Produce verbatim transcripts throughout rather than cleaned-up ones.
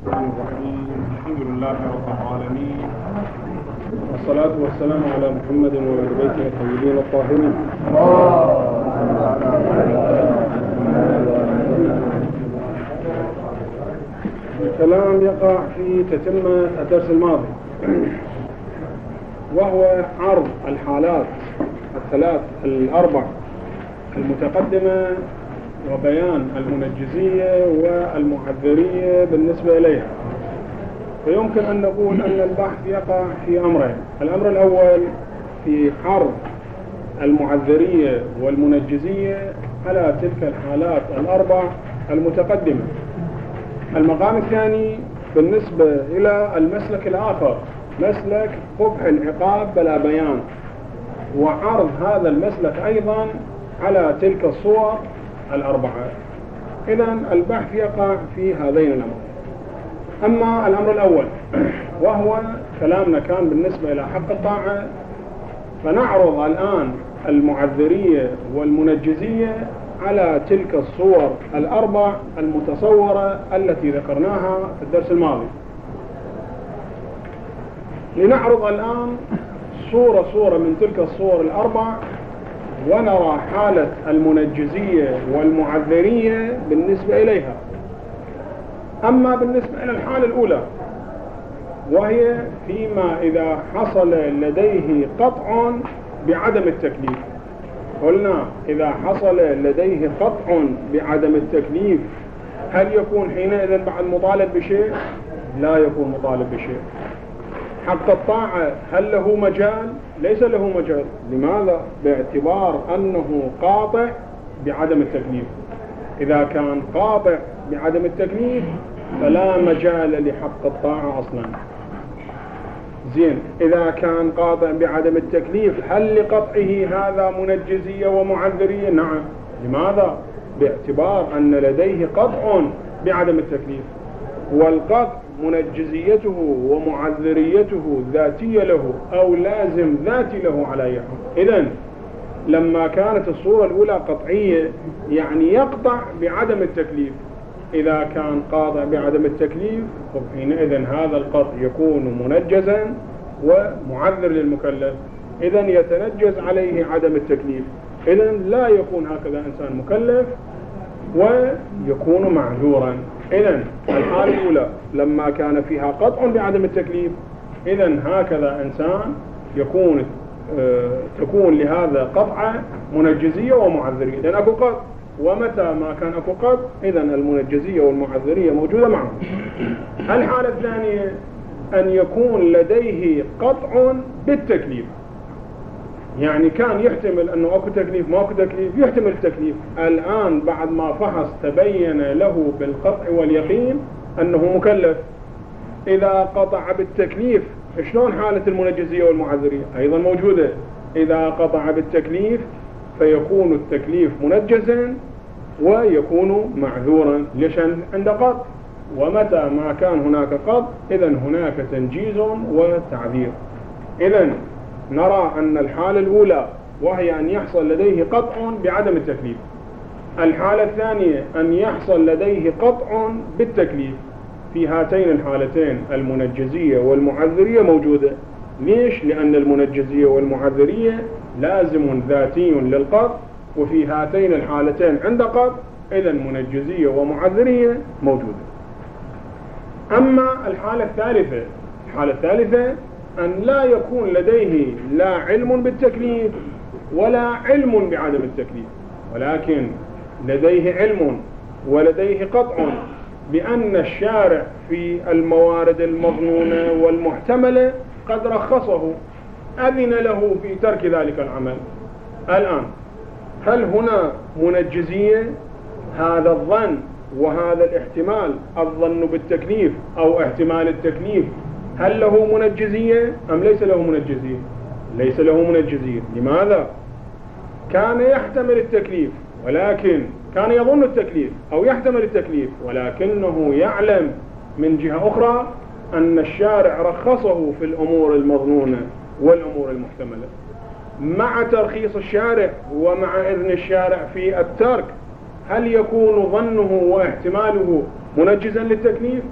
الرحمن الرحيم. الحمد لله رب العالمين، والصلاة والسلام على محمد وآل بيته الطيبين الطاهرين. الكلام يقع في تتمة الدرس الماضي، وهو عرض الحالات الثلاث الأربع المتقدمة وبيان المنجزية والمعذرية بالنسبة إليها. ويمكن أن نقول أن البحث يقع في أمرين. الأمر الأول في عرض المعذرية والمنجزية على تلك الحالات الأربع المتقدمة. المقام الثاني بالنسبة إلى المسلك الآخر، مسلك قبح العقاب بلا بيان، وعرض هذا المسلك أيضا على تلك الصور الأربعة. إذن البحث يقع في هذين الأمرين. أما الأمر الأول وهو كلامنا كان بالنسبة إلى حق الطاعة، فنعرض الآن المعذرية والمنجزية على تلك الصور الأربع المتصورة التي ذكرناها في الدرس الماضي. لنعرض الآن صورة صورة من تلك الصور الأربع، ونرى حالة المنجزية والمعذرية بالنسبة إليها. أما بالنسبة إلى الحالة الأولى، وهي فيما إذا حصل لديه قطع بعدم التكليف. قلنا إذا حصل لديه قطع بعدم التكليف، هل يكون حينئذ بعد مطالب بشيء؟ لا يكون مطالب بشيء. حق الطاعة هل له مجال؟ ليس له مجال. لماذا؟ باعتبار أنه قاطع بعدم التكليف. إذا كان قاطع بعدم التكليف فلا مجال لحق الطاعة أصلا. زين، إذا كان قاطع بعدم التكليف، هل لقطعه هذا منجزية ومعذرية؟ نعم. لماذا؟ باعتبار أن لديه قطع بعدم التكليف، والقطع منجزيته ومعذريته ذاتية له أو لازم ذاتي له على يحكم. إذن لما كانت الصورة الأولى قطعية يعني يقطع بعدم التكليف، إذا كان قاطع بعدم التكليف حينئذ هذا القطع يكون منجزا ومعذر للمكلف. إذن يتنجز عليه عدم التكليف، إذن لا يكون هكذا إنسان مكلف ويكون معذورا. إذن الحالة الأولى لما كان فيها قطع بعدم التكليف، إذن هكذا إنسان يكون آه تكون لهذا قطعة منجزية ومعذرية، لأن أكو قطع. ومتى ما كان أكو قطع إذن المنجزية والمعذرية موجودة معه. الحالة الثانية أن يكون لديه قطع بالتكليف، يعني كان يحتمل أنه أكو تكليف ما أكو تكليف، يحتمل التكليف. الآن بعد ما فحص تبين له بالقطع واليقين أنه مكلف. إذا قطع بالتكليف شلون حالة المنجزية والمعذرية؟ أيضا موجودة. إذا قطع بالتكليف فيكون التكليف منجزا ويكون معذورا. ليش؟ عند قطع. ومتى ما كان هناك قطع إذن هناك تنجيز وتعذير. إذن نرى أن الحالة الأولى وهي أن يحصل لديه قطع بعدم التكليف. الحالة الثانية أن يحصل لديه قطع بالتكليف. في هاتين الحالتين المنجزية والمعذرية موجودة. ليش؟ لأن المنجزية والمعذرية لازم ذاتي للقطع، وفي هاتين الحالتين عند قطع إذن منجزية ومعذرية موجودة. أما الحالة الثالثة، الحالة الثالثة أن لا يكون لديه لا علم بالتكليف ولا علم بعدم التكليف، ولكن لديه علم ولديه قطع بأن الشارع في الموارد المظنونة والمحتملة قد رخصه، أذن له في ترك ذلك العمل. الآن هل هنا منجزية؟ هذا الظن وهذا الاحتمال، الظن بالتكليف أو احتمال التكليف، هل له منجزية أم ليس له منجزية؟ ليس له منجزية. لماذا؟ كان يحتمل التكليف ولكن كان يظن التكليف أو يحتمل التكليف، ولكنه يعلم من جهة أخرى أن الشارع رخصه في الأمور المظنونة والأمور المحتملة. مع ترخيص الشارع ومع إذن الشارع في الترك، هل يكون ظنه واحتماله منجزا للتكليف؟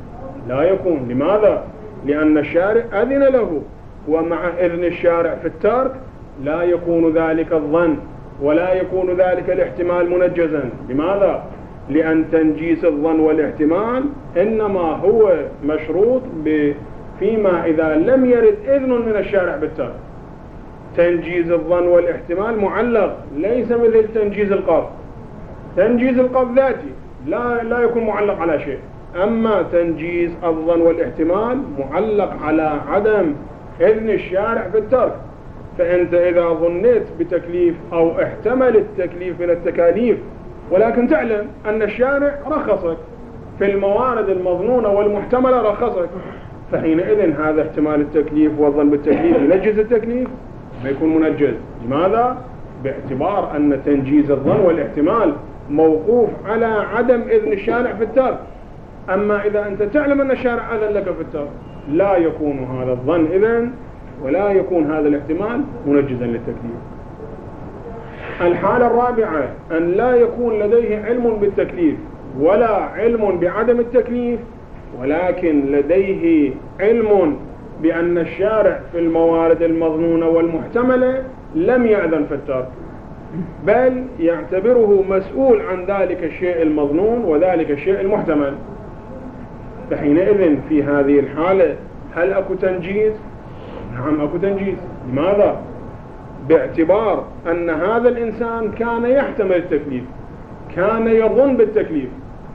لا يكون. لماذا؟ لأن الشارع أذن له، ومع إذن الشارع في الترك لا يكون ذلك الظن ولا يكون ذلك الاحتمال منجزا. لماذا؟ لأن تنجيز الظن والاحتمال إنما هو مشروط فيما إذا لم يرد إذن من الشارع بالترك. تنجيز الظن والاحتمال معلق، ليس مثل تنجيز القصد. تنجيز القصد ذاتي لا لا يكون معلق على شيء، أما تنجيز الظن والاحتمال معلق على عدم إذن الشارع بالترك. فأنت إذا ظنيت بتكليف أو احتمل التكليف من التكاليف ولكن تعلم أن الشارع رخصك في الموارد المظنونة والمحتملة، رخصك، فحينئذ هذا احتمال التكليف والظن بالتكليف ينجز التكليف ما يكون منجز. لماذا؟ باعتبار أن تنجيز الظن والاحتمال موقوف على عدم إذن الشارع في الترك. أما إذا أنت تعلم أن الشارع أذن لك في الترك لا يكون هذا الظن إذن ولا يكون هذا الاحتمال منجزا للتكليف. الحالة الرابعة أن لا يكون لديه علم بالتكليف ولا علم بعدم التكليف، ولكن لديه علم بأن الشارع في الموارد المظنونة والمحتملة لم يأذن في الترك، بل يعتبره مسؤول عن ذلك الشيء المظنون وذلك الشيء المحتمل. فحينئذ في هذه الحالة هل أكو تنجيز؟ نعم أكو تنجيز. لماذا؟ باعتبار أن هذا الإنسان كان يحتمل التكليف، كان يظن بالتكليف،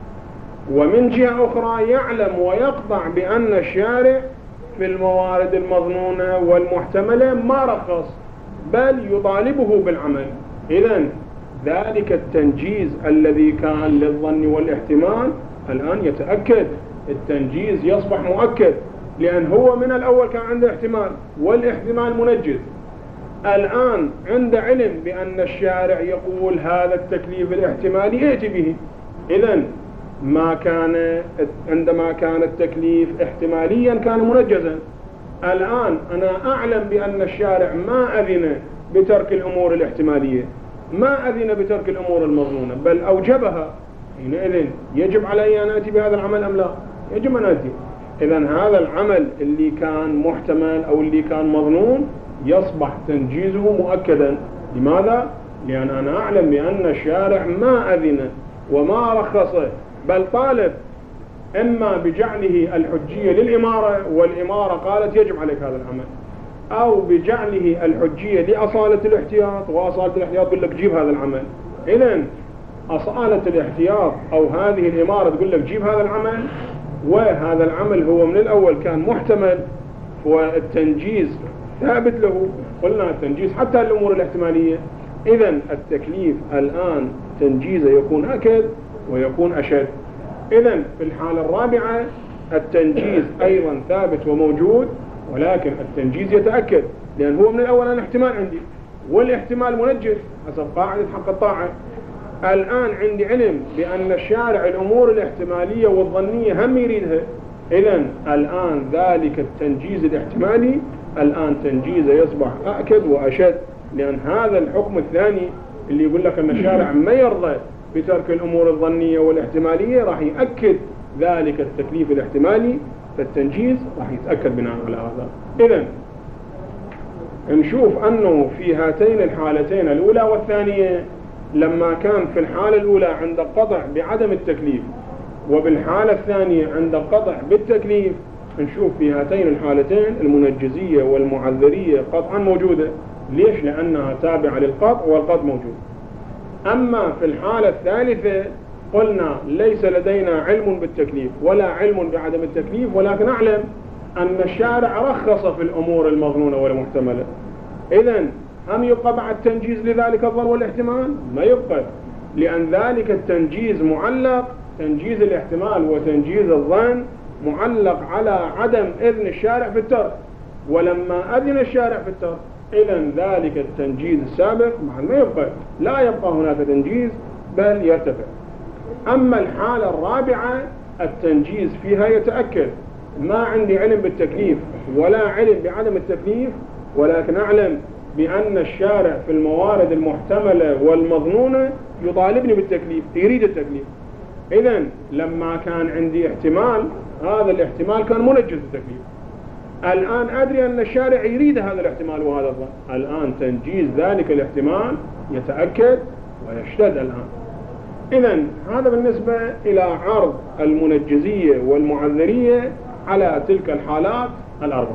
ومن جهة أخرى يعلم ويقطع بأن الشارع في الموارد المظنونة والمحتملة ما رخص بل يطالبه بالعمل. إذن ذلك التنجيز الذي كان للظن والاحتمال الآن يتأكد، التنجيز يصبح مؤكد، لأن هو من الأول كان عنده احتمال والاحتمال منجز. الآن عند علم بأن الشارع يقول هذا التكليف الاحتمالي ائت به. إذن ما كان عندما كان التكليف احتماليا كان منجزا. الآن أنا أعلم بأن الشارع ما أذن بترك الأمور الاحتمالية، ما أذن بترك الأمور المظنونة، بل أوجبها. حينئذ يجب علي أن أتي بهذا العمل أم لا؟ يجب أن أتي. إذن هذا العمل اللي كان محتمل أو اللي كان مظنون يصبح تنجيزه مؤكدا. لماذا؟ لأن أنا أعلم بأن الشارع ما أذن وما رخصه، بل طالب إما بجعله الحجية للإمارة والإمارة قالت يجب عليك هذا العمل، أو بجعله الحجية لأصالة الاحتياط وأصالة الاحتياط تقول لك جيب هذا العمل. إذن أصالة الاحتياط أو هذه الإمارة تقول لك جيب هذا العمل، وهذا العمل هو من الأول كان محتمل والتنجيز ثابت له. قلنا التنجيز حتى الأمور الاحتمالية. إذن التكليف الآن تنجيزه يكون أكد ويكون أشد. إذن في الحالة الرابعة التنجيز أيضا ثابت وموجود، ولكن التنجيز يتأكد لأن هو من الأول أنا احتمال عندي، والاحتمال منجز حسب قاعدة حق الطاعة. الآن عندي علم بأن الشارع الأمور الاحتمالية والظنية هم يريدها. إذن الآن ذلك التنجيز الاحتمالي الآن تنجيزه يصبح أكد وأشد، لأن هذا الحكم الثاني اللي يقول لك أن الشارع ما يرضى بترك الأمور الظنية والاحتمالية راح يأكد ذلك التكليف الاحتمالي، فالتنجيز راح يتأكد بناء على هذا. إذن نشوف أنه في هاتين الحالتين الأولى والثانية لما كان في الحالة الأولى عند قطع بعدم التكليف وبالحالة الثانية عند قطع بالتكليف، نشوف في هاتين الحالتين المنجزية والمعذرية قطعا موجودة. ليش؟ لأنها تابعة للقطع والقطع موجود. أما في الحالة الثالثة قلنا ليس لدينا علم بالتكليف ولا علم بعدم التكليف، ولكن أعلم أن الشارع رخص في الأمور المظنونة والمحتملة. إذن هم يبقى بعد تنجيز لذلك الظن والاحتمال؟ ما يبقى، لأن ذلك التنجيز معلق، تنجيز الاحتمال وتنجيز الظن معلق على عدم إذن الشارع في الترك، ولما أذن الشارع في الترك إذن ذلك التنجيز السابق ما يبقى، لا يبقى هناك تنجيز بل يرتفع. أما الحالة الرابعة التنجيز فيها يتأكد، ما عندي علم بالتكليف ولا علم بعدم التكليف، ولكن أعلم بأن الشارع في الموارد المحتملة والمظنونة يطالبني بالتكليف، يريد التكليف. إذن لما كان عندي احتمال هذا الاحتمال كان منجز التكليف. الآن أدري أن الشارع يريد هذا الاحتمال وهذا الظن، الآن تنجيز ذلك الاحتمال يتأكد ويشتد الآن. إذن هذا بالنسبة إلى عرض المنجزية والمعذرية على تلك الحالات الأربع.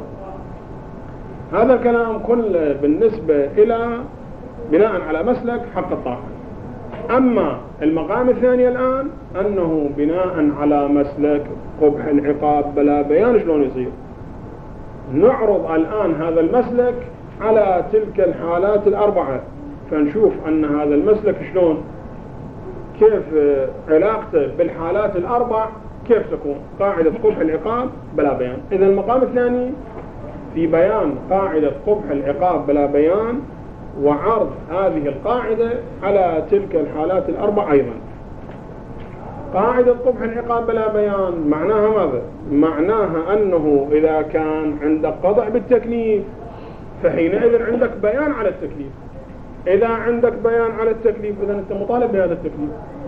هذا الكلام كله بالنسبة إلى بناء على مسلك حق الطاعة. أما المقام الثاني الآن أنه بناء على مسلك قبح العقاب بلا بيان شلون يصير. نعرض الآن هذا المسلك على تلك الحالات الأربعة، فنشوف أن هذا المسلك شلون كيف علاقته بالحالات الأربع كيف تكون قاعدة قبح العقاب بلا بيان. إذا المقام الثاني في بيان قاعدة قبح العقاب بلا بيان وعرض هذه القاعدة على تلك الحالات الأربع أيضا. قاعدة قبح العقاب بلا بيان معناها ماذا؟ معناها أنه إذا كان عندك قطع بالتكليف فحينئذ عندك بيان على التكليف. إذا عندك بيان على التكليف إذا أنت مطالب بهذا التكليف.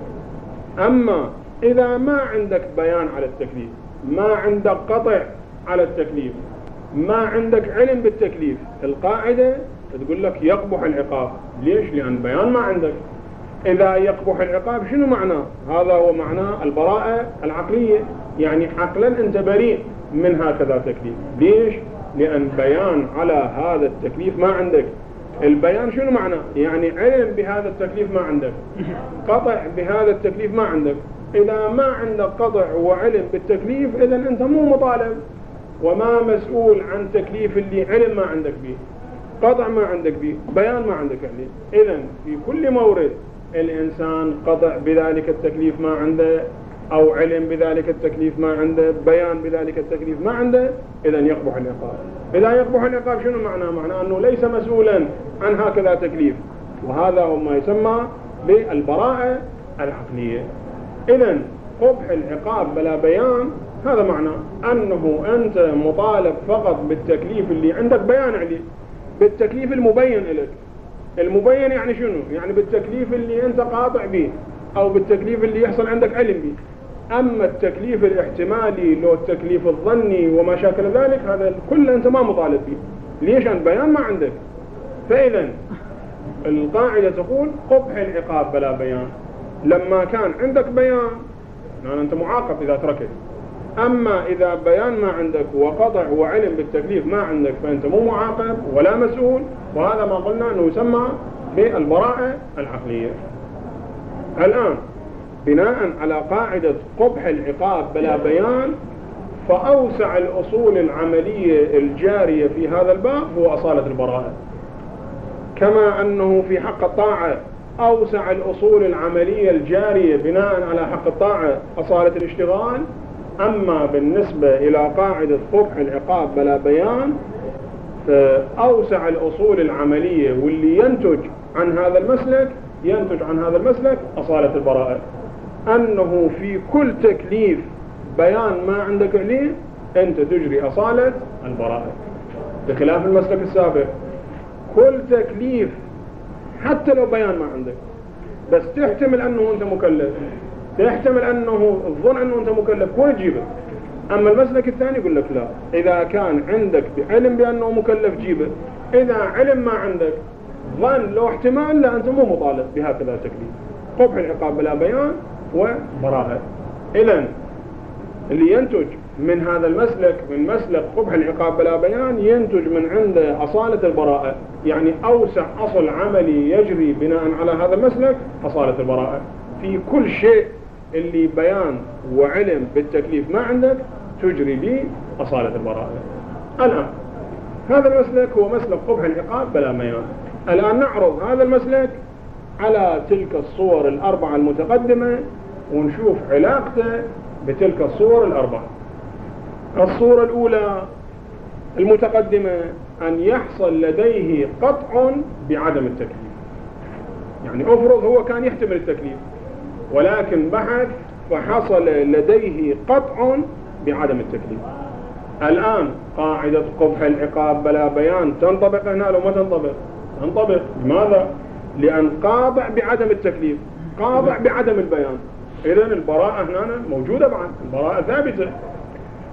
أما إذا ما عندك بيان على التكليف، ما عندك قطع على التكليف، ما عندك علم بالتكليف، القاعدة تقول لك يقبح العقاب. ليش؟ لأن بيان ما عندك. إذا يقبح العقاب شنو معناه؟ هذا هو معناه البراءة العقلية، يعني عقلا أنت بريء من هكذا تكليف. ليش؟ لأن بيان على هذا التكليف ما عندك. البيان شنو معناه؟ يعني علم بهذا التكليف ما عندك، قطع بهذا التكليف ما عندك. إذا ما عندك قطع وعلم بالتكليف إذا أنت مو مطالب وما مسؤول عن تكليف اللي علم ما عندك به، قطع ما عندك به، بيان ما عندك عليه. إذن في كل مورد الإنسان قطع بذلك التكليف ما عنده، أو علم بذلك التكليف ما عنده، بيان بذلك التكليف ما عنده، إذن يقبح العقاب. إذا يقبح العقاب شنو معناه؟ معناه أنه ليس مسؤولا عن هكذا تكليف، وهذا هو ما يسمى بالبراءة العقلية. إذن قبح العقاب بلا بيان هذا معناه أنه أنت مطالب فقط بالتكليف اللي عندك بيان عليه، بالتكليف المبين لك. المبين يعني شنو؟ يعني بالتكليف اللي أنت قاطع به، أو بالتكليف اللي يحصل عندك علم به. أما التكليف الاحتمالي لو التكليف الظني وما شاكل ذلك هذا كله أنت ما مطالب به. ليش؟ أن بيان ما عندك. فإذا القاعدة تقول قبح العقاب بلا بيان. لما كان عندك بيان يعني أنت معاقب إذا تركت. أما إذا بيان ما عندك وقطع وعلم بالتكليف ما عندك فأنت مو معاقب ولا مسؤول، وهذا ما قلنا أنه يسمى بالبراءة العقلية. الآن بناء على قاعدة قبح العقاب بلا بيان فأوسع الأصول العملية الجارية في هذا الباب هو أصالة البراءة، كما أنه في حق الطاعة أوسع الأصول العملية الجارية بناء على حق الطاعة أصالة الاشتغال. أما بالنسبة إلى قاعدة قبح العقاب بلا بيان فأوسع الأصول العملية واللي ينتج عن هذا المسلك ينتج عن هذا المسلك أصالة البراءة، أنه في كل تكليف بيان ما عندك عليه أنت تجري أصالة البراءة، بخلاف المسلك السابق. كل تكليف حتى لو بيان ما عندك بس تحتمل أنه أنت مكلف، تحتمل أنه الظن أنه أنت مكلف وتجيبه. أما المسلك الثاني يقول لك لا، إذا كان عندك علم بأنه مكلف جيبه، إذا علم ما عندك ظن لو احتمال لا أنت مو مطالب بهكذا تكليف. قبح العقاب بلا بيان وبراءة. إذن اللي ينتج من هذا المسلك من مسلك قبح العقاب بلا بيان ينتج من عنده أصالة البراءة، يعني أوسع أصل عملي يجري بناء على هذا المسلك أصالة البراءة. في كل شيء اللي بيان وعلم بالتكليف ما عندك تجري به أصالة البراءة. الآن هذا المسلك هو مسلك قبح العقاب بلا بيان. الآن نعرض هذا المسلك على تلك الصور الأربعة المتقدمة ونشوف علاقته بتلك الصور الأربعة. الصورة الأولى المتقدمة أن يحصل لديه قطع بعدم التكليف، يعني أفرض هو كان يحتمل التكليف ولكن بحث فحصل لديه قطع بعدم التكليف. الآن قاعدة قبح العقاب بلا بيان تنطبق هنا لو ما تنطبق؟ تنطبق. لماذا؟ لأن قاطع بعدم التكليف، قاطع بعدم البيان. إذن البراءة هنا موجودة بعد، البراءة ثابتة.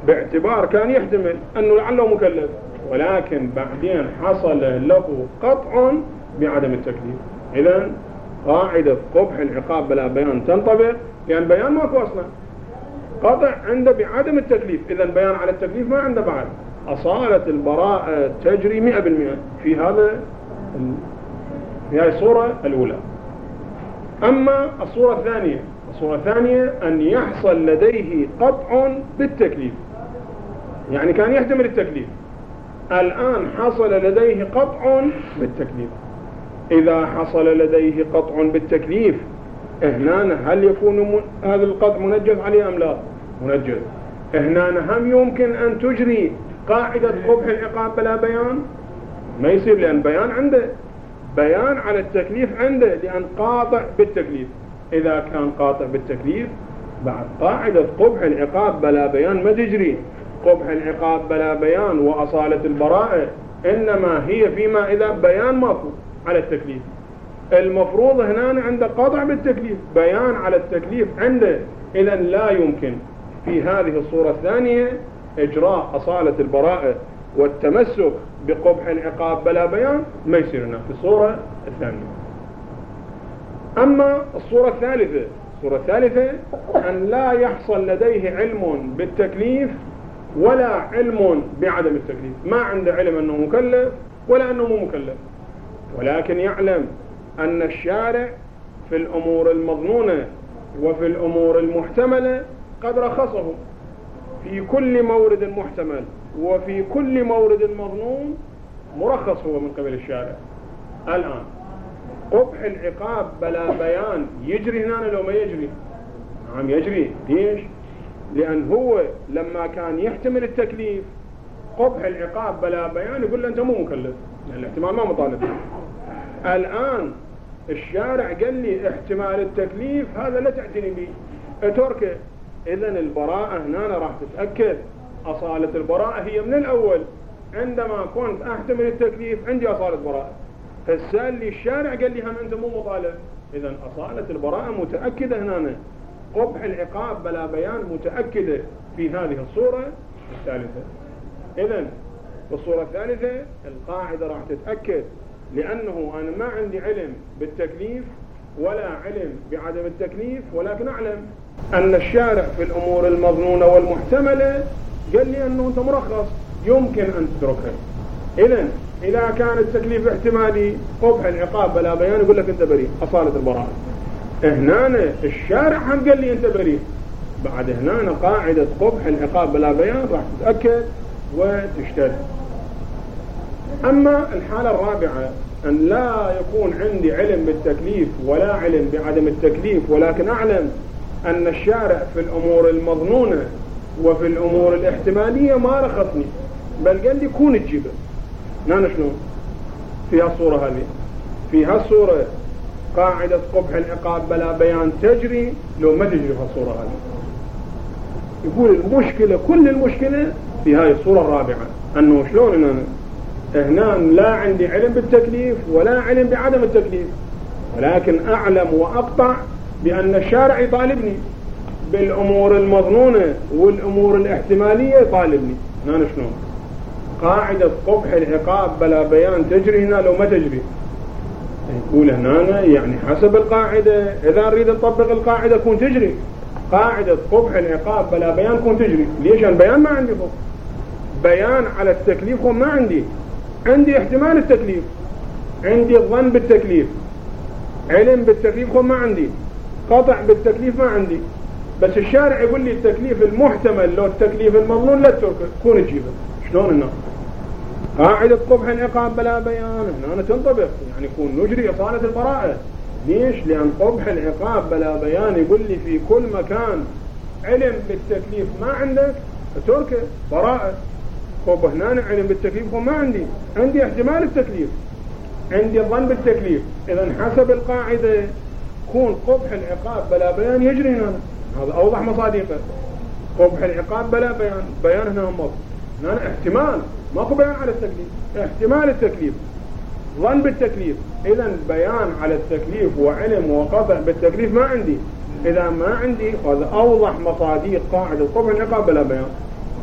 باعتبار كان يحتمل أنه لعله مكلف، ولكن بعدين حصل له قطع بعدم التكليف. إذن قاعدة قبح العقاب بلا بيان تنطبق، لأن بيان ماكو أصلا، قطع عنده بعدم التكليف، إذن بيان على التكليف ما عنده بعد. أصالة البراءة تجري مئة بالمئة في هذا في هذه الصورة الأولى. أما الصورة الثانية، الصورة الثانية أن يحصل لديه قطع بالتكليف، يعني كان يحتمل التكليف، الآن حصل لديه قطع بالتكليف. إذا حصل لديه قطع بالتكليف هنا هل يكون هذا القطع منجز عليه أم لا؟ منجز. هنا هم يمكن أن تجري قاعدة قبح العقاب بلا بيان؟ ما يصير، لأن بيان عنده، بيان على التكليف عنده، لأن قاطع بالتكليف. إذا كان قاطع بالتكليف بعد قاعدة قبح العقاب بلا بيان ما تجري. قبح العقاب بلا بيان وأصالة البراءة إنما هي فيما إذا بيان ماكو على التكليف. المفروض هنا عنده قطع بالتكليف، بيان على التكليف عنده، إذا لا يمكن في هذه الصورة الثانية إجراء أصالة البراءة والتمسك بقبح العقاب بلا بيان، ما يصير هنا في الصورة الثانية. أما الصورة الثالثة، الصورة الثالثة أن لا يحصل لديه علم بالتكليف ولا علم بعدم التكليف، ما عنده علم أنه مكلف ولا أنه مو مكلف، ولكن يعلم أن الشارع في الأمور المظنونة وفي الأمور المحتملة قد رخصه في كل مورد محتمل وفي كل مورد مظنون، مرخص هو من قبل الشارع. الآن قبح العقاب بلا بيان يجري هنا لو ما يجري؟ نعم يجري. ليش؟ لأن هو لما كان يحتمل التكليف قبح العقاب بلا بيان يقول له أنت مو مكلف، يعني الاحتمال ما مطالب. الآن الشارع قال لي احتمال التكليف هذا لا تعتني به، اتركه. إذن البراءة هنا راح تتأكد. أصالة البراءة هي من الأول، عندما كنت أحتمل التكليف عندي أصالة براءة، فالسال لي الشارع قال لي هم أنت مو مطالب، إذن أصالة البراءة متأكدة هنا. قبح العقاب بلا بيان متأكدة في هذه الصورة الثالثة. إذن بالصورة الثالثة القاعدة راح تتأكد، لأنه أنا ما عندي علم بالتكليف ولا علم بعدم التكليف، ولكن أعلم أن الشارع في الأمور المظنونة والمحتملة قال لي أنه أنت مرخص يمكن أن تتركها. إذن إذا كان التكليف احتمالي قبح العقاب بلا بيان يقول لك أنت بريء، أصالة البراءة. هنا الشارع هم قال لي أنت بريء، بعد هنا قاعدة قبح العقاب بلا بيان راح تتأكد وتشتد. أما الحالة الرابعة أن لا يكون عندي علم بالتكليف ولا علم بعدم التكليف، ولكن أعلم أن الشارع في الأمور المظنونة وفي الأمور الاحتمالية ما رخصني، بل قال لي كون تجيبه. نحن شلون في هالصورة هذه؟ في هالصورة قاعدة قبح العقاب بلا بيان تجري لو ما تجري في هالصورة هذه. يقول المشكلة، كل المشكلة في هاي الصورة الرابعة، أنه شلون أنا هنا لا عندي علم بالتكليف ولا علم بعدم التكليف، ولكن أعلم وأقطع بأن الشارع يطالبني بالأمور المظنونة والأمور الاحتمالية يطالبني. هنا شلون قاعدة قبح العقاب بلا بيان تجري هنا لو ما تجري؟ يقول هنا يعني حسب القاعدة، إذا نريد نطبق القاعدة كون تجري. قاعدة قبح العقاب بلا بيان كون تجري. ليش؟ أنا بيان ما عندي فوق، بيان على التكليف ما عندي، عندي احتمال التكليف، عندي الظن بالتكليف، علم بالتكليف ما عندي، قطع بالتكليف ما عندي. بس الشارع يقول لي التكليف المحتمل لو التكليف المظنون لا تتركه، كون تجيبه. شلون هنا قاعدة قبح العقاب بلا بيان هنا تنطبق، يعني يكون نجري إصالة البراءة. ليش؟ لأن قبح العقاب بلا بيان يقول لي في كل مكان علم بالتكليف ما عندك تركه براءة. طب هنا علم بالتكليف ما عندي، عندي احتمال التكليف، عندي الظن بالتكليف. إذا حسب القاعدة كون قبح العقاب بلا بيان يجري هنا. هذا أوضح مصادقه. قبح العقاب بلا بيان، بيان هنا هم هنا احتمال، ماكو بيان على التكليف، احتمال التكليف، ظن بالتكليف. إذا بيان على التكليف وعلم وقطع بالتكليف ما عندي. إذا ما عندي هذا أوضح مصادق قاعدة قبح العقاب بلا بيان.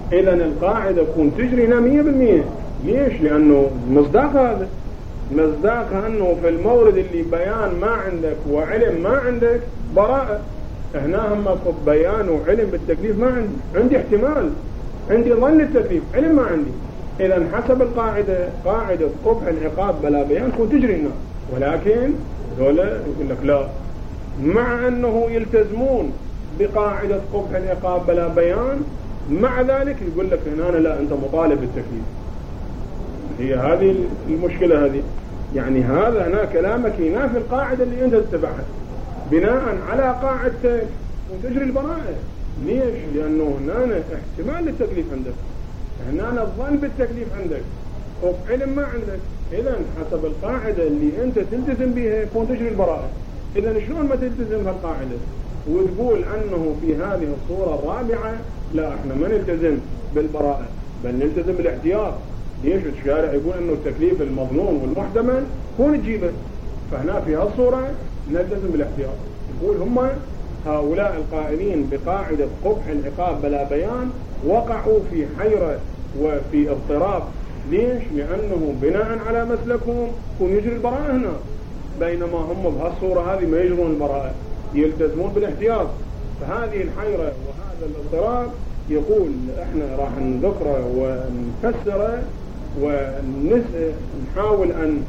إذا القاعدة تكون تجري هنا مية بالمية. ليش؟ لأنه مصداق هذا مصداقها أنه في المورد اللي بيان ما عندك وعلم ما عندك براءة. هنا هم بيان وعلم بالتكليف ما عندي، عندي احتمال، عندي ظن التكليف، علم ما عندي. إذا حسب القاعدة قاعدة قبح العقاب بلا بيان تكون تجري هنا. ولكن دولة يقول لك لا، مع أنه يلتزمون بقاعدة قبح العقاب بلا بيان، مع ذلك يقول لك هنا لا، أنت مطالب بالتكليف. هي هذه المشكلة هذه. يعني هذا هنا كلامك ينافي القاعدة اللي أنت تتبعها بناء على قاعدتك وتجري البراءة. ليش؟ لأنه هنا احتمال للتكليف عندك، هنا الظن بالتكليف عندك، وعلم ما عندك. إذا حسب القاعدة اللي أنت تلتزم بها يكون تجري البراءة. إذا شلون ما تلتزم هالقاعدة وتقول أنه في هذه الصورة الرابعة لا، احنا ما نلتزم بالبراءة بل نلتزم بالاحتياط؟ ليش؟ الشارع يقول أنه التكليف المظنون والمحتمل كون تجيبه، فهنا في هالصورة نلتزم بالاحتياط. يقول هم هؤلاء القائلين بقاعدة قبح العقاب بلا بيان وقعوا في حيرة وفي اضطراب. ليش؟ لأنه بناء على مسلكهم كون يجري البراءة هنا، بينما هم بهالصورة هذه ما يجرون البراءة، يلتزمون بالاحتياط. فهذه الحيرة وهذا الاضطراب يقول احنا راح نذكره ونفسره ونحاول أن,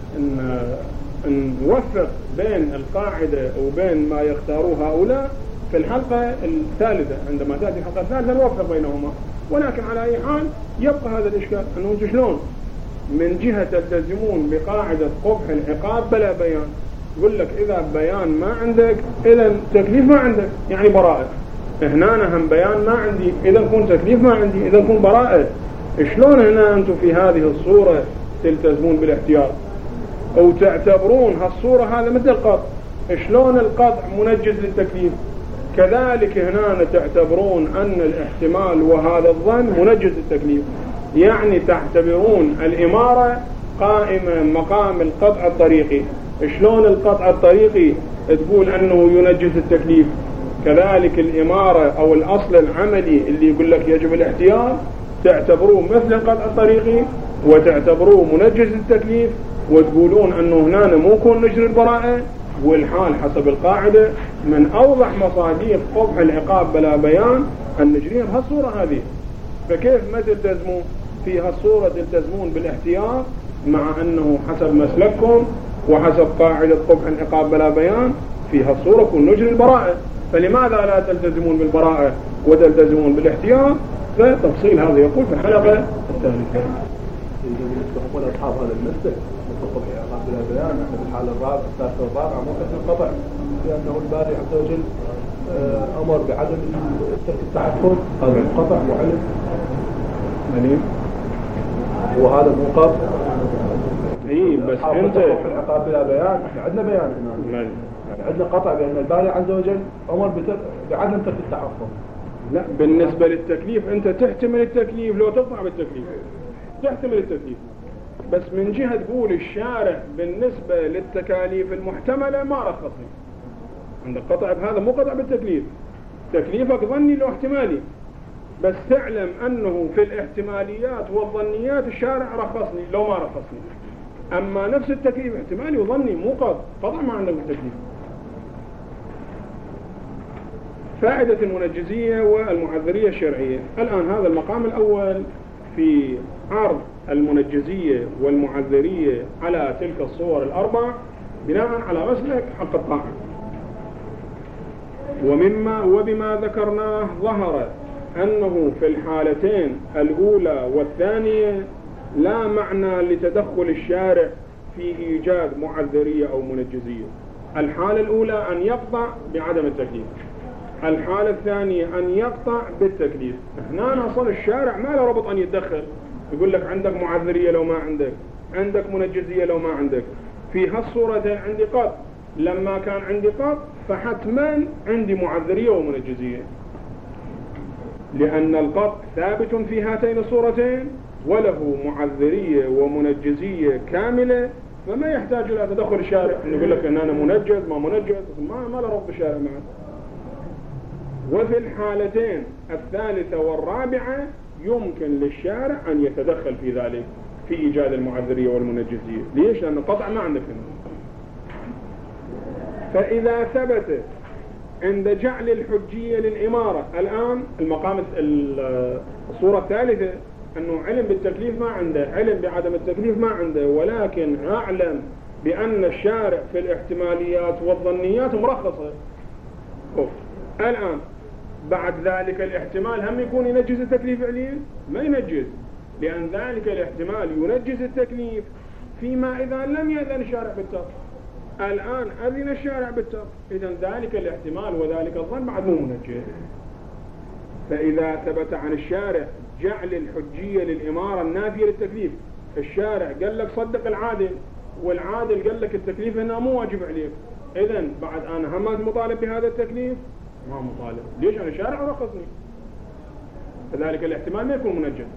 أن نوفق بين القاعدة وبين ما يختاروه هؤلاء في الحلقة الثالثة. عندما تأتي الحلقة الثالثة نوفق بينهما. ولكن على أي حال يبقى هذا الإشكال، أنه شلون من جهة تلتزمون بقاعدة قبح العقاب بلا بيان، يقول لك إذا بيان ما عندك إذا تكليف ما عندك، يعني براءة. هنا هم بيان ما عندي إذا كون تكليف ما عندي، إذا كون براءة. شلون هنا أنتم في هذه الصورة تلتزمون بالاحتياط أو تعتبرون هالصورة هذا مثل القطع؟ شلون القطع منجز للتكليف؟ كذلك هنا تعتبرون أن الاحتمال وهذا الظن منجز للتكليف، يعني تعتبرون الإمارة قائمة مقام القطع الطريقي. شلون القطع الطريقي تقول أنه ينجز التكليف؟ كذلك الإمارة أو الأصل العملي اللي يقول لك يجب الاحتياط تعتبروه مثل القطع الطريقي وتعتبروه منجز للتكليف، وتقولون أنه هنا مو كون نجري البراءة. والحال حسب القاعدة من أوضح مصاديق قبح العقاب بلا بيان أن نجريها بهالصورة هذه. فكيف ما تلتزمون في هالصورة تلتزمون بالاحتياط مع أنه حسب مسلككم وحسب قاعدة قبح العقاب بلا بيان في هالصورة كون نجري البراءة؟ فلماذا لا تلتزمون بالبراءة وتلتزمون بالاحتياط؟ فتفصيل هذا يقول في الحلقة الثالثة. يقول أصحاب هذا المسلك مطلق العقاب بلا بيان، احنا في الحالة الرابعة الثالثة والرابعة موقف القطع، لأنه الباري عز وجل أمر بعدم ترك التحكم، هذا القطع وعلم منيم، وهذا موقف. اي بس انت في العقاب بلا بيان احنا عندنا بيان هنا، يعني عندنا قطع بأن الباري عز وجل أمر بعدم ترك التحكم. لا، بالنسبة للتكليف أنت تحتمل التكليف، لو تقطع بالتكليف تحتمل التكليف، بس من جهة تقول الشارع بالنسبة للتكاليف المحتملة ما رخصني. عندك قطع بهذا مو قطع بالتكليف، تكليفك ظني لو احتمالي، بس تعلم أنه في الاحتماليات والظنيات الشارع رخصني لو ما رخصني. أما نفس التكليف احتمالي وظني مو قطع، قطع ما عندك بالتكليف. فائدة المنجزية والمعذرية الشرعية. الآن هذا المقام الأول في عرض المنجزية والمعذرية على تلك الصور الأربع بناء على مسلك حق الطاعة. ومما وبما ذكرناه ظهر أنه في الحالتين الأولى والثانية لا معنى لتدخل الشارع في إيجاد معذرية أو منجزية. الحالة الأولى أن يقطع بعدم التكليف، الحالة الثانية أن يقطع بالتكليف. هنا نصل الشارع ما له ربط أن يتدخل، يقول لك عندك معذرية لو ما عندك، عندك منجزية لو ما عندك. في هالصورتين عندي قطع، لما كان عندي قطع فحتما عندي معذرية ومنجزية، لأن القطع ثابت في هاتين الصورتين وله معذرية ومنجزية كاملة، فما يحتاج إلى تدخل الشارع أن يقول لك أن أنا منجز ما منجز، ما ما له ربط الشارع معه. وفي الحالتين الثالثة والرابعة يمكن للشارع أن يتدخل في ذلك في إيجاد المعذرية والمنجزية. ليش؟ لأن القطع ما عندك هنا. فإذا ثبت عند جعل الحجية للإمارة، الآن المقام الصورة الثالثة أنه علم بالتكليف ما عنده، علم بعدم التكليف ما عنده، ولكن أعلم بأن الشارع في الاحتماليات والظنيات مرخصة. أوف. الآن بعد ذلك الاحتمال هم يكون ينجز التكليف عليه؟ ما ينجز، لأن ذلك الاحتمال ينجز التكليف فيما إذا لم يأذن الشارع بالترك. الآن أذن الشارع بالترك، إذن ذلك الاحتمال وذلك الظن بعد مو منجز. فإذا ثبت عن الشارع جعل الحجية للإمارة النافية للتكليف، الشارع قال لك صدق العادل والعادل قال لك التكليف هنا مو واجب عليك، إذن بعد أنا هم مطالب بهذا التكليف؟ ما مطالب. ليش؟ أنا الشارع رخصني، فذلك الاحتمال ما يكون منجز.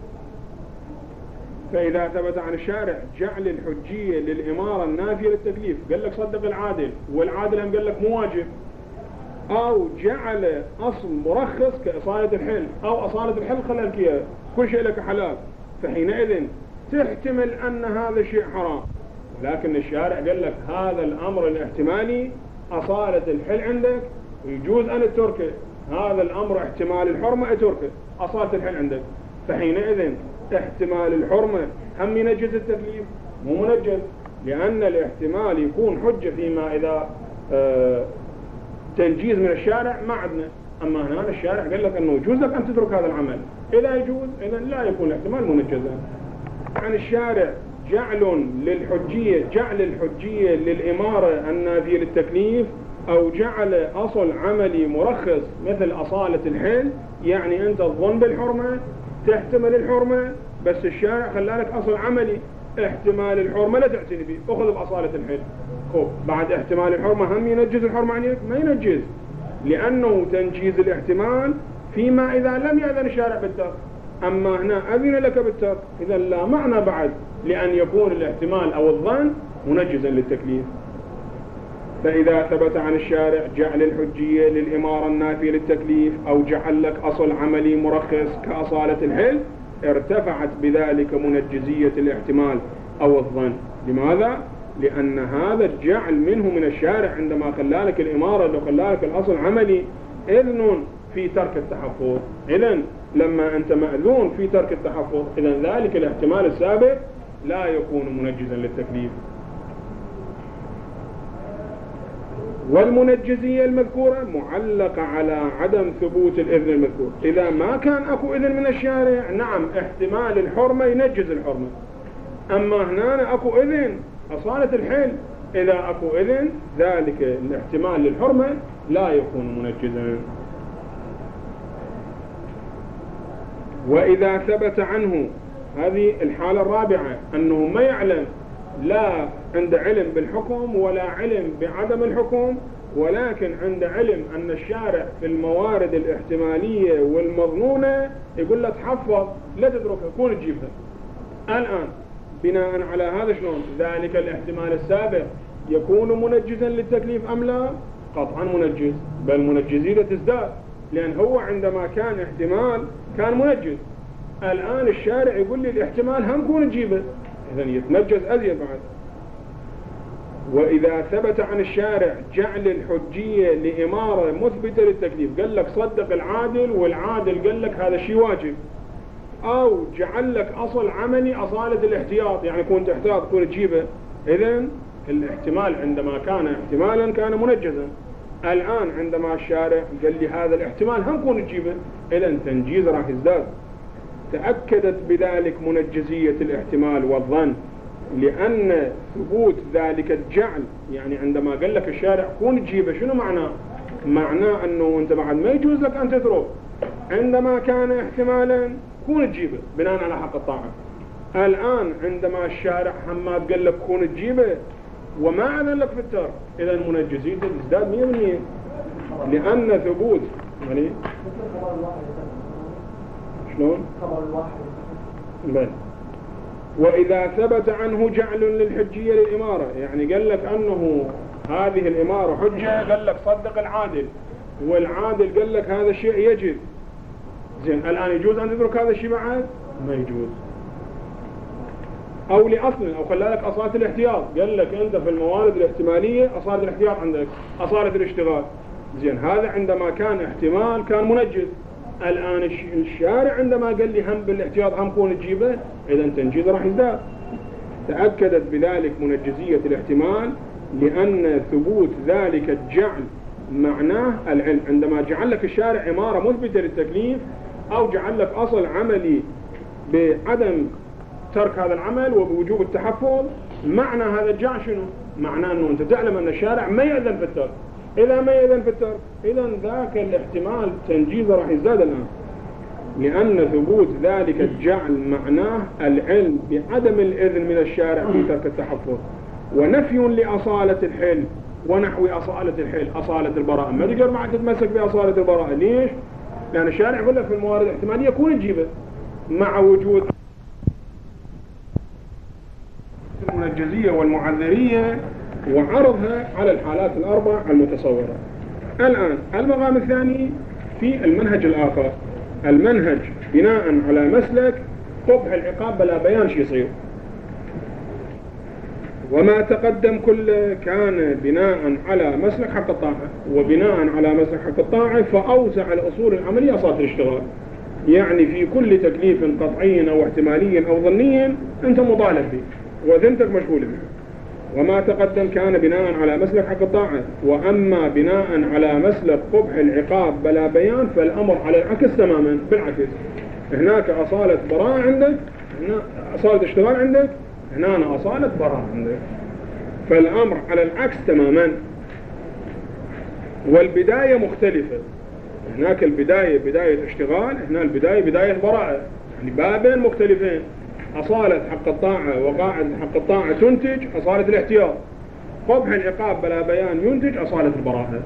فإذا ثبت عن الشارع جعل الحجية للإمارة النافية للتكليف، قال لك صدق العادل والعادل هم قال لك مو واجب، أو جعل أصل مرخص كإصالة الحل أو أصالة الحل خلالك إياه، كل شيء لك حلال، فحينئذ تحتمل أن هذا الشيء حرام، لكن الشارع قال لك هذا الأمر الاحتمالي أصالة الحل عندك ويجوز أن تتركه، هذا الأمر احتمال الحرمة اتركه، أصالة الحل عندك، فحينئذ احتمال الحرمة هم ينجز التكليف؟ مو منجز، لأن الاحتمال يكون حجة فيما إذا اه تنجيز من الشارع ما عدنا. أما هنا الشارع قال لك أنه يجوز لك أن تترك هذا العمل، إذا يجوز إذا لا يكون الاحتمال منجزا. عن الشارع جعل للحجية جعل الحجية للإمارة النافية للتكليف، أو جعل أصل عملي مرخص مثل أصالة الحل، يعني أنت تظن بالحرمة تحتمل الحرمة، بس الشارع خلالك أصل عملي احتمال الحرمة لا تعتني به، أخذ بأصالة الحل. خب بعد احتمال الحرمة هم ينجز الحرمة عنك؟ ما ينجز، لأنه تنجيز الاحتمال فيما إذا لم يأذن الشارع بالترك. أما هنا أذن لك بالترك، إذا لا معنى بعد لأن يكون الاحتمال أو الظن منجزا للتكليف. فإذا ثبت عن الشارع جعل الحجية للإمارة النافية للتكليف، أو جعل لك أصل عملي مرخص كأصالة الحل، ارتفعت بذلك منجزية الاحتمال أو الظن. لماذا؟ لأن هذا الجعل منه من الشارع عندما خلالك الإمارة لو خلالك الأصل عملي إذن في ترك التحفظ، إذن لما أنت مأذون في ترك التحفظ، إذن ذلك الاحتمال السابق لا يكون منجزا للتكليف. والمنجزية المذكورة معلقة على عدم ثبوت الإذن المذكور. إذا ما كان أكو إذن من الشارع، نعم احتمال الحرمة ينجز الحرمة، أما هنا أكو إذن أصالة الحل، إذا أكو إذن ذلك الاحتمال للحرمة لا يكون منجزا. وإذا ثبت عنه، هذه الحالة الرابعة، أنه ما يعلم لا عند علم بالحكم ولا علم بعدم الحكم، ولكن عند علم أن الشارع في الموارد الاحتمالية والمظنونة يقول له تحفظ لا تتركها، كون تجيبها. الآن بناء على هذا شلون ذلك الاحتمال السابق يكون منجزا للتكليف أم لا؟ قطعا منجز، بل منجزية تزداد، لأن هو عندما كان احتمال كان منجز، الآن الشارع يقول لي الاحتمال هم كون تجيبه، إذن يتنجز أزيد بعد. وإذا ثبت عن الشارع جعل الحجية لإمارة مثبتة للتكليف، قال لك صدق العادل والعادل قال لك هذا الشيء واجب، أو جعل لك أصل عملي أصالة الاحتياط، يعني كون تحتاط كون تجيبه، إذن الاحتمال عندما كان احتمالا كان منجزا. الآن عندما الشارع قال لي هذا الاحتمال هم كون تجيبه، إذن تنجيز راح يزداد. تأكدت بذلك منجزية الاحتمال والظن، لأن ثبوت ذلك الجعل، يعني عندما قال لك الشارع كون تجيبه شنو معناه؟ معناه أنه أنت بعد ما يجوز لك أن تترك، عندما كان احتمالا كون تجيبه بناء على حق الطاعة. الآن عندما الشارع حماد قال لك كون تجيبه وما أذن لك في الترك، إذا منجزيته تزداد مية بالمية، لأن ثبوت يعني شلون؟ خبر الواحد. بل وإذا ثبت عنه جعل للحجية للإمارة، يعني قال لك أنه هذه الإمارة حجة، قال لك صدق العادل والعادل قال لك هذا الشيء يجب، زين الآن يجوز أن تترك هذا الشيء بعد؟ ما يجوز. أو لأصل، أو خلى لك أصالة الاحتياط، قال لك أنت في الموارد الاحتمالية أصالة الاحتياط عندك، أصالة الاشتغال. زين هذا عندما كان احتمال كان منجز. الآن الشارع عندما قال لي هم بالاحتياط هم كون تجيبه، إذا تنجيزه راح يزداد. تأكدت بذلك منجزية الاحتمال لأن ثبوت ذلك الجعل معناه العلم. عندما جعل لك الشارع عمارة مثبتة للتكليف أو جعل لك أصل عملي بعدم ترك هذا العمل وبوجوب التحفظ، معنى هذا الجعل شنو؟ معناه أنه أنت تعلم أن الشارع ما يأذن في الترك. إذا ما يأذن في الترك إذا ذاك الاحتمال تنجيزه راح يزداد الآن، لأن ثبوت ذلك الجعل معناه العلم بعدم الإذن من الشارع في ترك التحفظ، ونفي لأصالة الحل ونحو أصالة الحل أصالة البراءة. ما تقدر معك تتمسك بأصالة البراءة. ليش؟ لأن الشارع يقول لك في الموارد الاحتمالية يكون تجيبه مع وجود المنجزية والمعذرية وعرضها على الحالات الأربع المتصورة. الآن المقام الثاني في المنهج الآخر، المنهج بناء على مسلك قبح العقاب بلا بيان شي يصير. وما تقدم كله كان بناء على مسلك حق الطاعة، وبناء على مسلك حق الطاعة فأوسع الأصول العملية صارت الاشتغال. يعني في كل تكليف قطعي أو احتمالي أو ظني أنت مطالب به وذنتك مشغول به. وما تقدم كان بناء على مسلك حق الطاعة، وأما بناء على مسلك قبح العقاب بلا بيان فالأمر على العكس تماما. بالعكس هناك أصالة براءة عندك، هنا أصالة اشتغال عندك، هنا أصالة براءة عندك، فالأمر على العكس تماما. والبداية مختلفة، هناك البداية بداية اشتغال، هنا البداية بداية براءة، يعني بابين مختلفين. أصالة حق الطاعة وقاعدة حق الطاعة تنتج أصالة الاحتياط، قبح العقاب بلا بيان ينتج أصالة البراءة.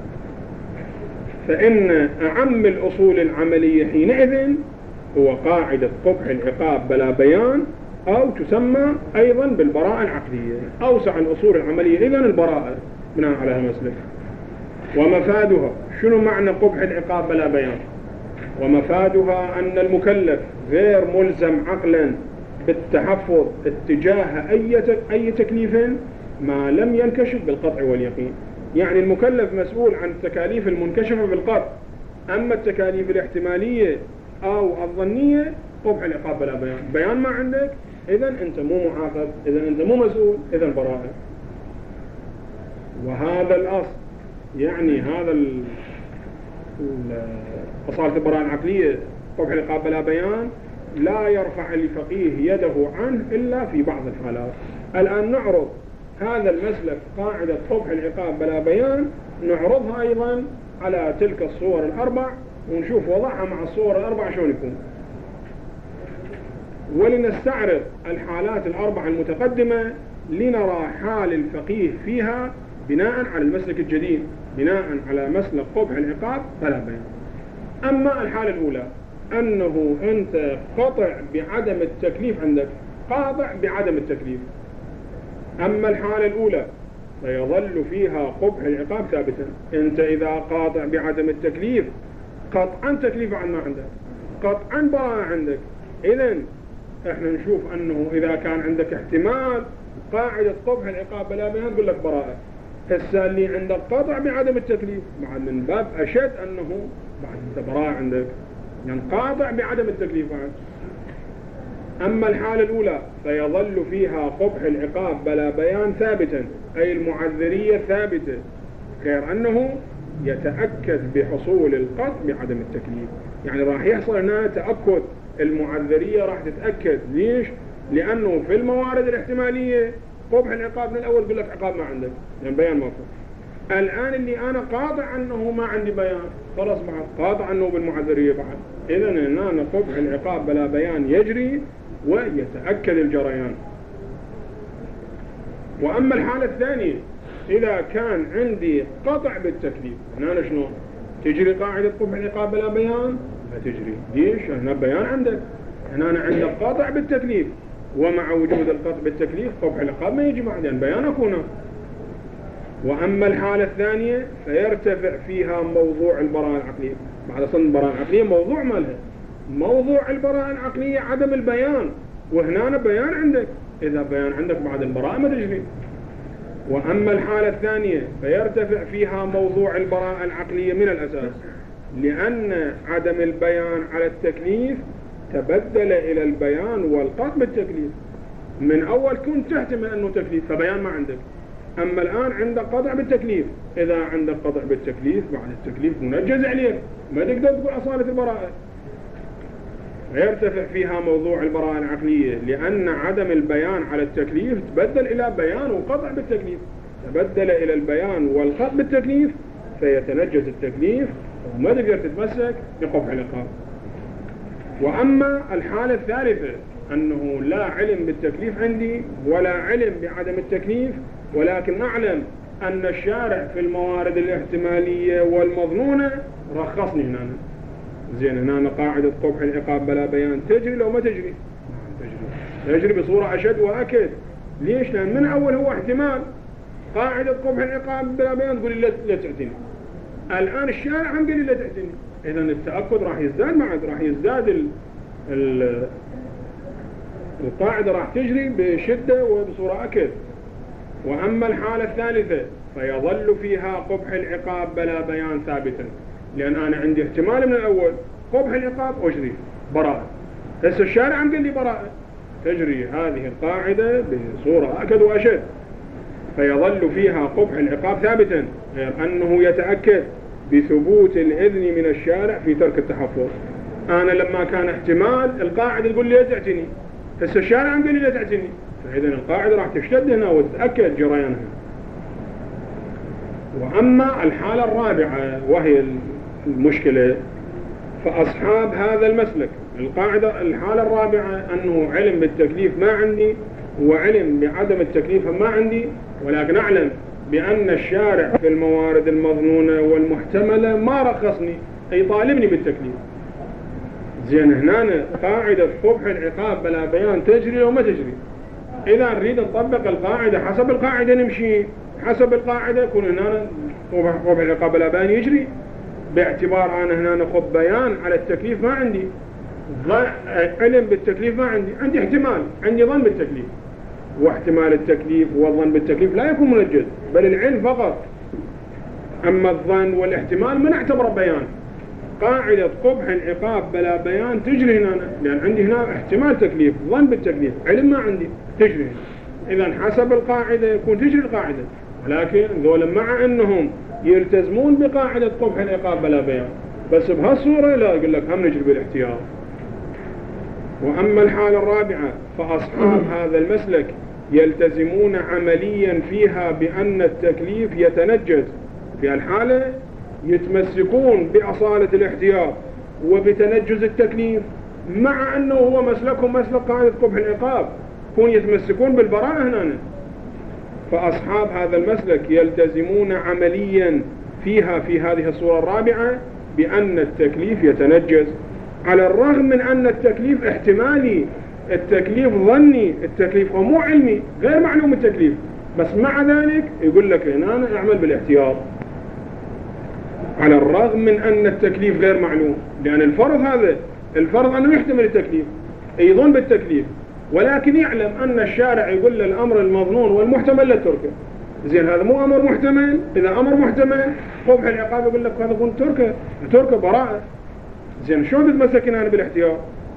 فإن أعم الأصول العملية حينئذ هو قاعدة قبح العقاب بلا بيان، أو تسمى أيضا بالبراءة العقلية. أوسع الأصول العملية إذن البراءة بناء على المسلك. ومفادها شنو معنى قبح العقاب بلا بيان؟ ومفادها أن المكلف غير ملزم عقلا بالتحفظ اتجاه أي أي تكليف ما لم ينكشف بالقطع واليقين. يعني المكلف مسؤول عن التكاليف المنكشفة بالقطع، أما التكاليف الاحتمالية أو الظنية قبح العقاب بلا بيان. بيان ما عندك إذن أنت مو معاقب، إذن أنت مو مسؤول، إذن براءة. وهذا الأصل، يعني هذا أصالة البراءة العقلية قبح العقاب بلا بيان لا يرفع الفقيه يده عنه إلا في بعض الحالات. الآن نعرض هذا المسلك قاعدة قبح العقاب بلا بيان، نعرضها أيضا على تلك الصور الأربع ونشوف وضعها مع الصور الأربع شلون يكون. ولنستعرض الحالات الأربع المتقدمة لنرى حال الفقيه فيها بناء على المسلك الجديد، بناء على مسلك قبح العقاب بلا بيان. أما الحالة الأولى أنه أنت قطع بعدم التكليف، عندك قاطع بعدم التكليف. أما الحالة الأولى فيظل فيها قبح العقاب ثابتا. أنت إذا قاطع بعدم التكليف قطعا تكليف عن ما عندك، قطعا براءة عندك. إذن احنا نشوف أنه إذا كان عندك احتمال قاعدة قبح العقاب بلا بيان تقول لك براءة. هسه اللي عندك قطع بعدم التكليف بعد من باب أشد أنه بعد أنت براءة عندك، يعني قاطع بعدم التكليف بعد. أما الحالة الأولى فيظل فيها قبح العقاب بلا بيان ثابتا، أي المعذرية ثابتة، غير أنه يتأكد بحصول القطع بعدم التكليف. يعني راح يحصل هنا تأكد، المعذرية راح تتأكد. ليش؟ لأنه في الموارد الاحتمالية قبح العقاب من الأول يقول لك عقاب ما عندك، يعني بيان موقف. الآن اللي أنا قاطع أنه ما عندي بيان خلاص بعد قاطع أنه بالمعذرية بعد. إذن هنا قبح العقاب بلا بيان يجري ويتأكد الجريان. وأما الحالة الثانية إذا كان عندي قطع بالتكليف، هنا شنو؟ تجري قاعدة قبح العقاب بلا بيان؟ لا تجري. ليش؟ هنا بيان عندك، هنا عندك قطع بالتكليف، ومع وجود القطع بالتكليف قبح العقاب ما يجي بعدين بيان أكونه. وأما الحالة الثانية فيرتفع فيها موضوع البراءة العقلية. بعد أصلا البراءة العقلية موضوع مالها، موضوع البراءة العقلية عدم البيان، وهنا بيان عندك، إذا بيان عندك بعد البراءة ما تجري. وأما الحالة الثانية فيرتفع فيها موضوع البراءة العقلية من الأساس، لأن عدم البيان على التكليف تبدل إلى البيان والقطع بالتكليف. من أول كنت تحتمل أنه تكليف فبيان ما عندك، أما الآن عندك قطع بالتكليف. إذا عندك قطع بالتكليف بعد التكليف منجز عليك، ما تقدر تقول أصالة البراءة. يرتفع فيها موضوع البراءة العقلية لأن عدم البيان على التكليف تبدل إلى بيان وقطع بالتكليف، تبدل إلى البيان والقطع بالتكليف فيتنجز التكليف وما تقدر تتمسك بقبح العقاب. وأما الحالة الثالثة أنه لا علم بالتكليف عندي ولا علم بعدم التكليف، ولكن أعلم أن الشارع في الموارد الاحتمالية والمظنونة رخصني هنا. زين هنا قاعدة قبح العقاب بلا بيان تجري لو ما تجري؟ تجري، تجري بصورة أشد وأكد. ليش؟ لأن من أول هو احتمال. قاعدة قبح العقاب بلا بيان تقول لي لا تعتني، الآن الشارع عم قال لي لا تعتني، إذا التأكد راح يزداد معك، راح يزداد ال ال القاعدة راح تجري بشدة وبصورة أكد. وأما الحالة الثالثة فيظل فيها قبح العقاب بلا بيان ثابتا، لأن أنا عندي احتمال من الأول قبح العقاب وأجري براءة، هسه الشارع عم قال لي براءة، تجري هذه القاعدة بصورة أكد وأشد. فيظل فيها قبح العقاب ثابتا، غير أنه يتأكد بثبوت الإذن من الشارع في ترك التحفظ. أنا لما كان احتمال القاعدة تقول لي لا تعتني، هسه الشارع عم قال لي لا تعتني، فإذا القاعدة راح تشتد هنا وتتأكد جريانها. وأما الحالة الرابعة وهي المشكلة، فأصحاب هذا المسلك القاعدة الحالة الرابعة أنه علم بالتكليف ما عندي وعلم بعدم التكليف ما عندي، ولكن أعلم بأن الشارع في الموارد المظنونة والمحتملة ما رخصني، أي طالبني بالتكليف. زين هنا قاعدة قبح العقاب بلا بيان تجري وما تجري. إذا نريد نطبق القاعدة حسب القاعدة نمشي حسب القاعدة، يكون هنا قبح العقاب بلا بيان يجري، باعتبار أنا هنا نخب بيان على التكليف ما عندي، علم بالتكليف ما عندي، عندي احتمال، عندي ظن بالتكليف، واحتمال التكليف والظن بالتكليف لا يكون منجز بل العلم فقط. أما الظن والاحتمال ما نعتبره بيان. قاعدة قبح العقاب بلا بيان تجري هنا، لأن عندي هنا احتمال تكليف، ظن بالتكليف، علم ما عندي، تجري. إذا حسب القاعدة يكون تجري القاعدة، ولكن ذولا مع أنهم يلتزمون بقاعدة قبح العقاب بلا بيان، بس بهالصورة لا، يقول لك هم نجري بالاحتياط. وأما الحالة الرابعة فأصحاب هذا المسلك يلتزمون عمليا فيها بأن التكليف يتنجز. في الحالة يتمسكون بأصالة الاحتياط وبتنجز التكليف، مع أنه هو مسلكهم مسلك قاعدة قبح العقاب، يكون يتمسكون بالبراءة هنا. فأصحاب هذا المسلك يلتزمون عمليا فيها في هذه الصورة الرابعة بأن التكليف يتنجز، على الرغم من أن التكليف احتمالي، التكليف ظني، التكليف هو مو علمي، غير معلوم التكليف، بس مع ذلك يقول لك هنا أنا أعمل بالاحتياط، على الرغم من أن التكليف غير معلوم. لأن الفرض هذا، الفرض أنه يحتمل التكليف، يظن بالتكليف، ولكن يعلم أن الشارع يقول له الأمر المظنون والمحتمل لا تركه. زين هذا مو أمر محتمل، إذا أمر محتمل قبح العقاب يقول لك هذا يقول تركه، تركه براءة. زين شلون تتمسكين أنا بالاحتياط؟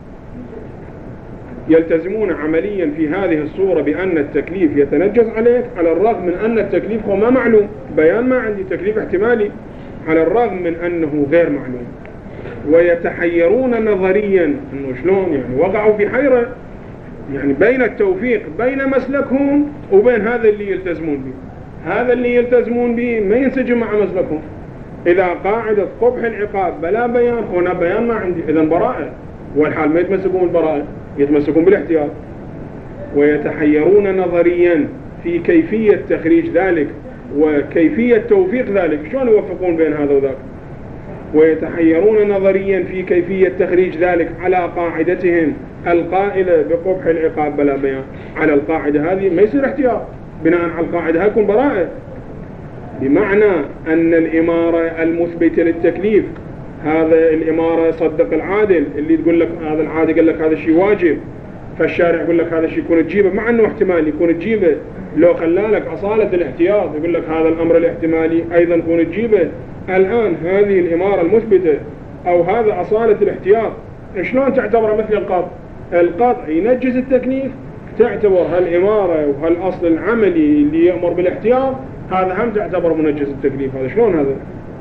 يلتزمون عمليا في هذه الصورة بأن التكليف يتنجز عليك، على الرغم من أن التكليف هو ما معلوم، بيان ما عندي، تكليف احتمالي، على الرغم من أنه غير معلوم. ويتحيرون نظريا، أنه شلون يعني وقعوا في حيرة يعني بين التوفيق بين مسلكهم وبين هذا اللي يلتزمون به. هذا اللي يلتزمون به ما ينسجم مع مسلكهم. إذا قاعدة قبح العقاب بلا بيان، هنا بيان ما عندي، إذا براءة، والحال ما يتمسكون بالبراءة، يتمسكون بالاحتياط. ويتحيرون نظريا في كيفية تخريج ذلك وكيفية توفيق ذلك، شلون يوفقون بين هذا وذاك. ويتحيرون نظريا في كيفية تخريج ذلك على قاعدتهم القائلة بقبح العقاب بلا بيان. على القاعدة هذه ما يصير احتياط، بناء على القاعدة هاي يكون براءة، بمعنى أن الإمارة المثبتة للتكليف هذا الإمارة صدق العادل اللي تقول لك هذا العادل قال لك هذا الشيء واجب، فالشارع يقول لك هذا الشيء يكون تجيبه، مع أنه احتمال يكون تجيبه لو خلالك أصالة الاحتياط، يقول لك هذا الأمر الاحتمالي أيضا يكون تجيبه. الآن هذه الإمارة المثبتة أو هذا أصالة الاحتياط شلون تعتبره مثل القطع؟ القطع ينجز التكليف، تعتبر هالإمارة وهالأصل العملي اللي يأمر بالاحتياط هذا هم تعتبر منجز التكليف. هذا شلون هذا؟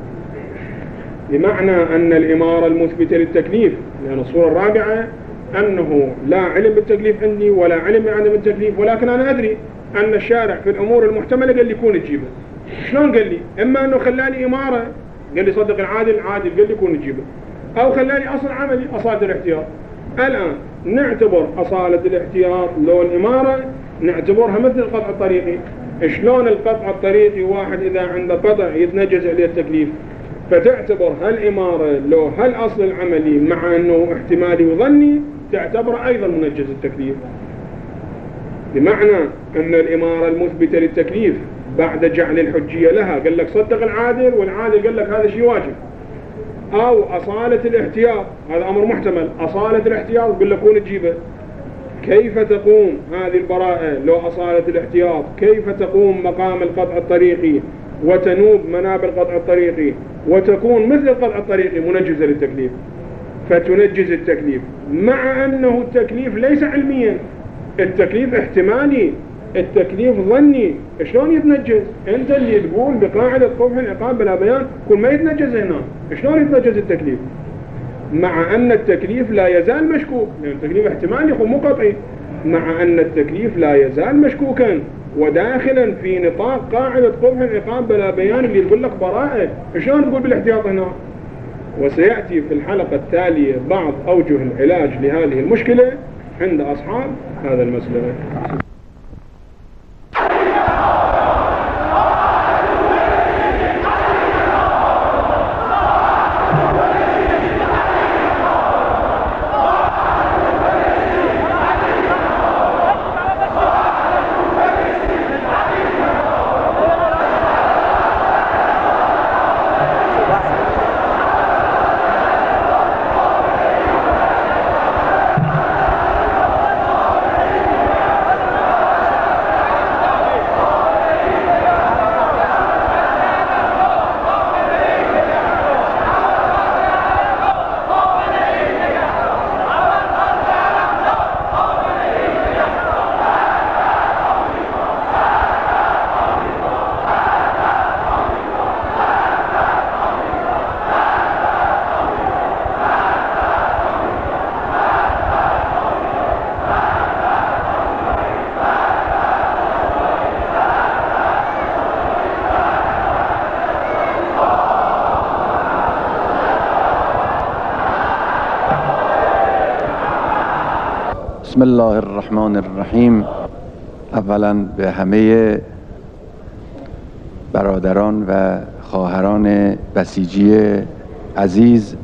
بمعنى أن الإمارة المثبتة للتكليف، لأن الصورة الرابعة أنه لا علم بالتكليف عندي ولا علم بعدم التكليف، ولكن أنا أدري أن الشارع في الأمور المحتملة قال لي يكون تجيبه. شلون قال لي؟ إما أنه خلاني إمارة قال لي صدق العادل عادل قال لي يكون تجيبه، أو خلاني أصل عملي أصالة الاحتياط. الآن نعتبر أصالة الاحتياط لو الإمارة نعتبرها مثل القطع الطريقي. شلون القطع الطريقي واحد إذا عنده قطع يتنجز عليه التكليف، فتعتبر هالإمارة لو هالأصل العملي مع أنه احتمالي وظني تعتبر أيضا منجز التكليف. بمعنى أن الإمارة المثبتة للتكليف بعد جعل الحجية لها قال لك صدق العادل والعادل قال لك هذا شيء واجب، أو أصالة الاحتياط هذا أمر محتمل، أصالة الاحتياط قل لك كون تجيبه. كيف تقوم هذه البراءة لو أصالة الاحتياط؟ كيف تقوم مقام القطع الطريقي وتنوب مناب القطع الطريقي وتكون مثل القطع الطريقي منجزة للتكليف؟ فتنجز التكليف مع أنه التكليف ليس علميا، التكليف احتمالي، التكليف ظني. شلون يتنجز؟ انت اللي تقول بقاعدة قبح العقاب بلا بيان كل ما يتنجز هنا. شلون يتنجز التكليف مع أن التكليف لا يزال مشكوك؟ لأن التكليف احتمالي مو قطعي، مع أن التكليف لا يزال مشكوكا وداخلا في نطاق قاعدة قبح العقاب بلا بيان اللي تقول لك براءة. شلون تقول بالاحتياط هنا؟ وسيأتي في الحلقة التالية بعض أوجه العلاج لهذه المشكلة عند أصحاب هذا المسألة. بسم الله الرحمن الرحیم. اولا به همه برادران و خواهران بسیجی عزیز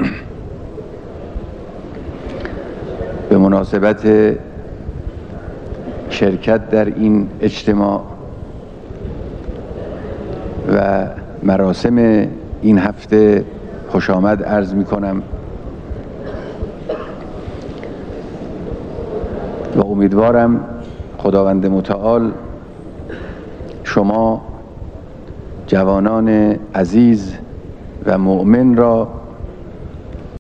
به مناسبت شرکت در این اجتماع و مراسم این هفته خوش آمد عرض می کنم و امیدوارم خداوند متعال شما جوانان عزیز و مؤمن را